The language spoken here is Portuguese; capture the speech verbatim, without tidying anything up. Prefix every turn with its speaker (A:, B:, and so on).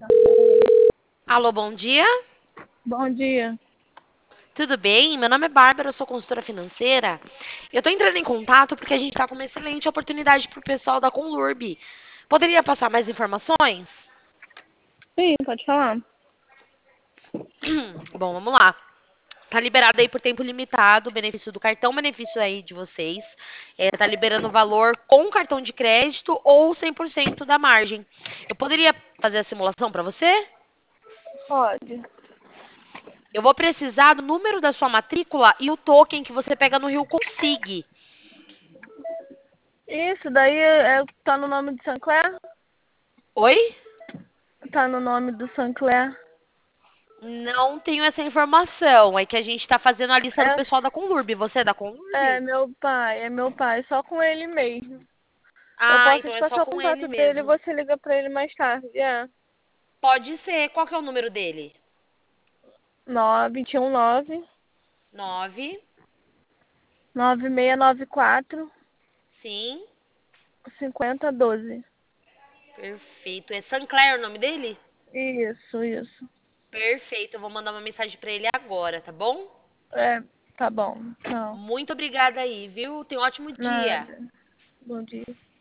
A: Alô, bom dia.
B: Bom dia.
A: Tudo bem? Meu nome é Bárbara, eu sou consultora financeira. Eu estou entrando em contato porque a gente está com uma excelente oportunidade para o pessoal da Conlurb. Poderia passar mais informações?
B: Sim, pode falar.
A: Bom, vamos lá. Tá liberado aí por tempo limitado o benefício do cartão, benefício aí de vocês. É, tá liberando o valor com cartão de crédito ou cem por cento da margem. Eu poderia fazer a simulação para você?
B: Pode.
A: Eu vou precisar do número da sua matrícula e o token que você pega no Rio Consig.
B: Isso daí é, é- tá no nome do Sancler?
A: Oi?
B: Tá no nome do Sancler.
A: Não tenho essa informação. É que a gente está fazendo a lista do
B: É,
A: pessoal da Conlurb. Você é da
B: é
A: Conlurb?
B: meu pai, é meu pai, só com ele mesmo. Eu
A: Ah,
B: posso
A: então
B: te
A: é só
B: passar o
A: com ele
B: contato dele e
A: mesmo.
B: você liga pra ele mais tarde. É.
A: Pode ser. Qual que é o número dele?
B: nove dois um nove,
A: Nove.
B: nove seis nove quatro,
A: Sim.
B: cinco zero um dois.
A: Perfeito. É Sancler o nome dele?
B: Isso, isso.
A: Perfeito. Eu vou mandar uma mensagem para ele agora, tá bom?
B: É, tá bom. Tchau.
A: Muito obrigada aí, viu? Tenha um ótimo dia.
B: Nada. Bom dia.